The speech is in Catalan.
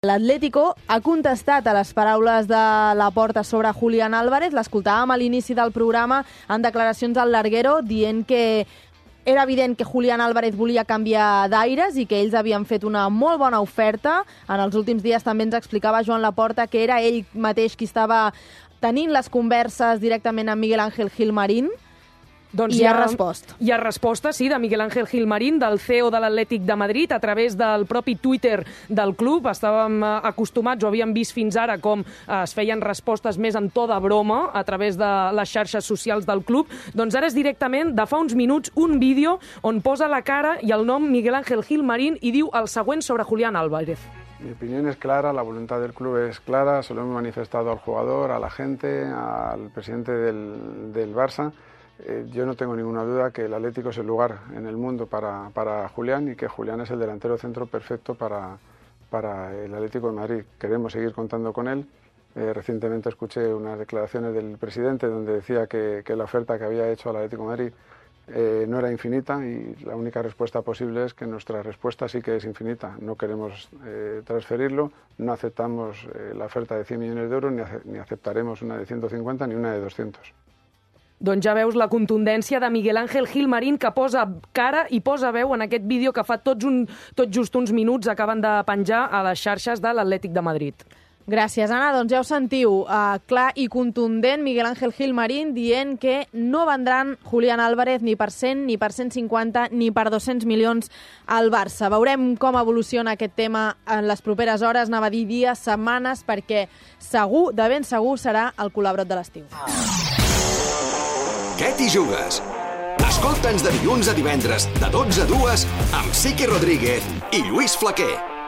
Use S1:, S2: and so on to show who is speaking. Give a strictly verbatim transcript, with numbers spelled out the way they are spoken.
S1: L'Atlético ha contestat a les paraules de Laporta sobre Julián Álvarez. L'escoltàvem a l'inici del programa en declaracions al Larguero dient que era evident que Julián Álvarez volia canviar d'aires i que ells havien fet una molt bona oferta. En els últims dies també ens explicava Joan Laporta que era ell mateix qui estava tenint les converses directament amb Miguel Ángel Gilmarín.
S2: Doncs
S1: I hi ha, ha resposta.
S2: Hi ha resposta, sí, de Miguel Ángel Gilmarín, del C E O de l'Atlètic de Madrid, a través del propi Twitter del club. Estàvem acostumats, o havíem vist fins ara, com es feien respostes més en to de broma a través de les xarxes socials del club. Doncs ara és directament, de fa uns minuts, un vídeo on posa la cara i el nom Miguel Ángel Gilmarín i diu el següent sobre Julián Álvarez.
S3: Mi opinión es clara, la voluntad del club es clara, se lo hemos manifestado al jugador, a la gente, al presidente del, del Barça. Eh, yo no tengo ninguna duda que el Atlético es el lugar en el mundo para, para Julián y que Julián es el delantero centro perfecto para, para el Atlético de Madrid. Queremos seguir contando con él. Eh, recientemente escuché unas declaraciones del presidente donde decía que, que la oferta que había hecho al Atlético de Madrid eh, no era infinita y la única respuesta posible es que nuestra respuesta sí que es infinita. No queremos eh, transferirlo, no aceptamos eh, la oferta de cien millones de euros ni, ace ni aceptaremos una de ciento cincuenta ni una de doscientos.
S2: Doncs ja veus la contundència de Miguel Ángel Gilmarín, que posa cara i posa veu en aquest vídeo que fa tots un, tot just uns minuts acaben de penjar a les xarxes de l'Atlètic de Madrid.
S1: Gràcies, Anna. Doncs ja ho sentiu, uh, clar i contundent, Miguel Ángel Gilmarín dient que no vendran Julián Álvarez ni per cent, ni per cent cinquanta, ni per dos-cents milions al Barça. Veurem com evoluciona aquest tema en les properes hores, anava a dir dies, setmanes, perquè segur, de ben segur, serà el colabrot de l'estiu.
S4: Què t'hi jugues? Escolta'ns de dilluns a divendres, de dotze a dues, amb Siqui Rodríguez i Lluís Flaquer.